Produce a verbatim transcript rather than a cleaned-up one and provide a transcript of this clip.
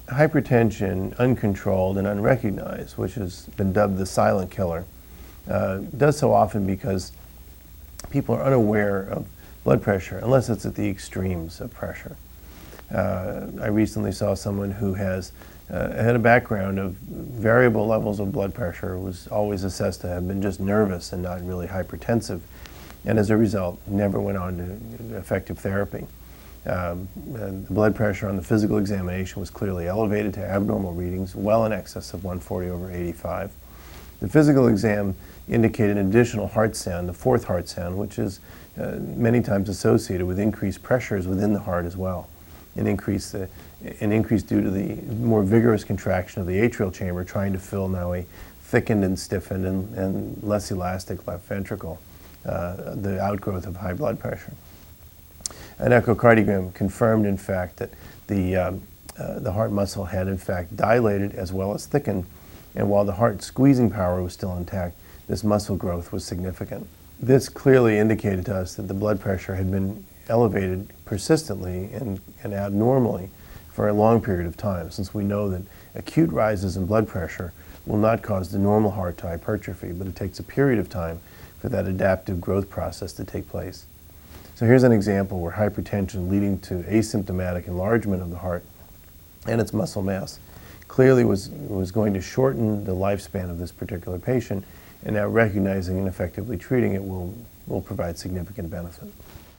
hypertension, uncontrolled and unrecognized, which has been dubbed the silent killer, uh, does so often because people are unaware of blood pressure unless it's at the extremes of pressure. Uh, I recently saw someone who has uh, had a background of variable levels of blood pressure, was always assessed to have been just nervous and not really hypertensive, and as a result never went on to effective therapy. Um, and the blood pressure on the physical examination was clearly elevated to abnormal readings, well in excess of one forty over eighty-five. The physical exam indicated an additional heart sound, the fourth heart sound, which is uh, many times associated with increased pressures within the heart as well. An increase, uh, an increase due to the more vigorous contraction of the atrial chamber trying to fill now a thickened and stiffened and, and less elastic left ventricle, uh, the outgrowth of high blood pressure. An echocardiogram confirmed, in fact, that the, um, uh, the heart muscle had, in fact, dilated as well as thickened, and while the heart squeezing power was still intact, this muscle growth was significant. This clearly indicated to us that the blood pressure had been elevated persistently and, and abnormally for a long period of time, since we know that acute rises in blood pressure will not cause the normal heart to hypertrophy, but it takes a period of time for that adaptive growth process to take place. So here's an example where hypertension leading to asymptomatic enlargement of the heart and its muscle mass clearly was, was going to shorten the lifespan of this particular patient, and now recognizing and effectively treating it will, will provide significant benefit.